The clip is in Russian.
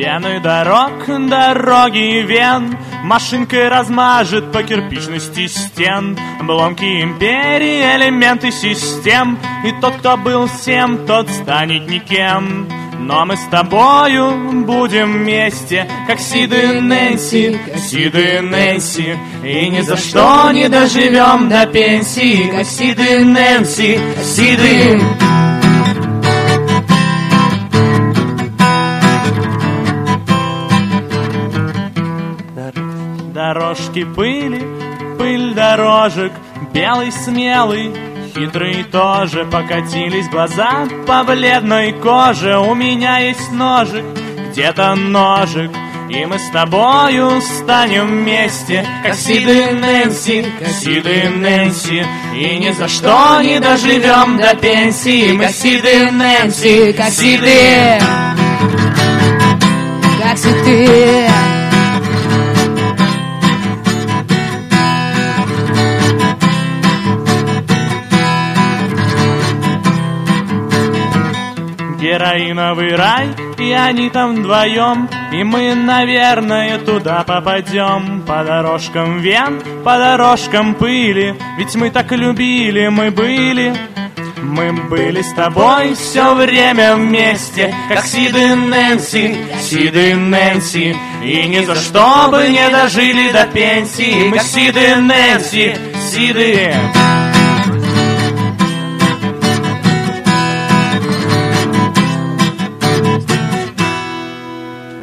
Стены дорог, дороги вен машинкой размажет по кирпичности стен. Обломки империи, элементы систем, и тот, кто был всем, тот станет никем. Но мы с тобою будем вместе, как Сид и Нэнси, Сид и Нэнси, и ни за что не доживем до пенсии, как Сид и Нэнси, Сид и... Дорожки пыли, пыль дорожек, белый смелый, хитрый тоже. Покатились глаза по бледной коже. У меня есть ножик, где-то ножик, и мы с тобою станем вместе, как Сид и Нэнси, как Сид и Нэнси, и ни за что не доживем до пенсии. Мы Сид и Нэнси, как Сид и... Как Сид и... Героиновый рай, и они там вдвоем, и мы, наверное, туда попадем. По дорожкам вен, по дорожкам пыли, ведь мы так любили, мы были с тобой все время вместе, как Сид и Нэнси, Сид и Нэнси, и ни за что бы не дожили до пенсии. Мы Сид и Нэнси, Сид и...